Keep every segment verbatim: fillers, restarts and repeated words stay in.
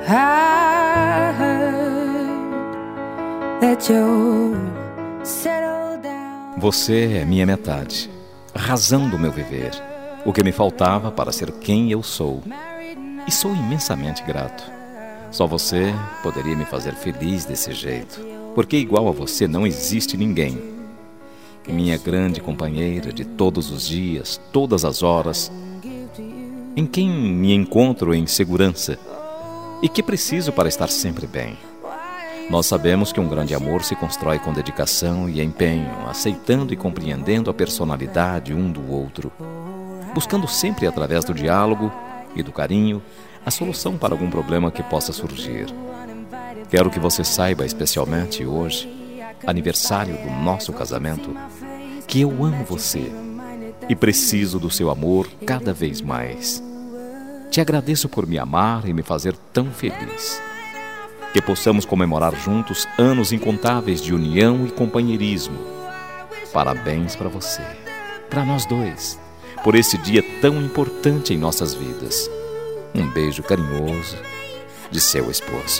I heard that you're settled down. Você é minha metade, razão do meu viver, o que me faltava para ser quem eu sou. E sou imensamente grato. Só você poderia me fazer feliz desse jeito, porque igual a você não existe ninguém. Minha grande companheira de todos os dias, todas as horas, em quem me encontro em segurança e que preciso para estar sempre bem. Nós sabemos que um grande amor se constrói com dedicação e empenho, aceitando e compreendendo a personalidade um do outro, buscando sempre através do diálogo e do carinho a solução para algum problema que possa surgir. Quero que você saiba, especialmente hoje, aniversário do nosso casamento, que eu amo você e preciso do seu amor cada vez mais. Te agradeço por me amar e me fazer tão feliz. Que possamos comemorar juntos anos incontáveis de união e companheirismo. Parabéns para você, para nós dois, por esse dia tão importante em nossas vidas. Um beijo carinhoso de seu esposo.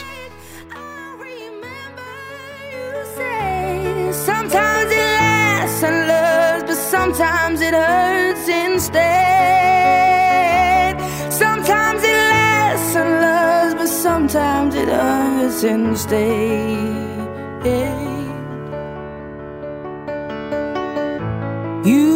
Sometimes it lasts and loves, but sometimes it hurts instead. Sometimes it lasts and loves, but sometimes it hurts instead. You